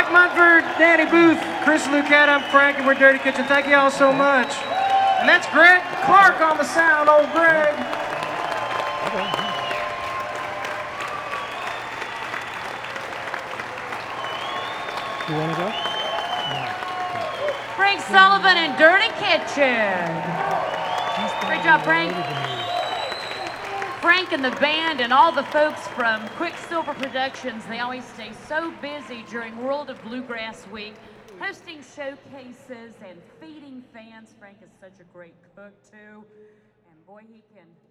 Munford, Danny Booth, Chris Lucat, I'm Frank, and we're Dirty Kitchen. Thank you all so much. And that's Greg Clark on the sound, old Greg. You want to go? Frank Sullivan and Dirty Kitchen. Great job, Frank. Frank and the band and all the folks from Quicksilver Productions, they always stay so busy during World of Bluegrass Week, hosting showcases and feeding fans. Frank is such a great cook, too. And boy, he can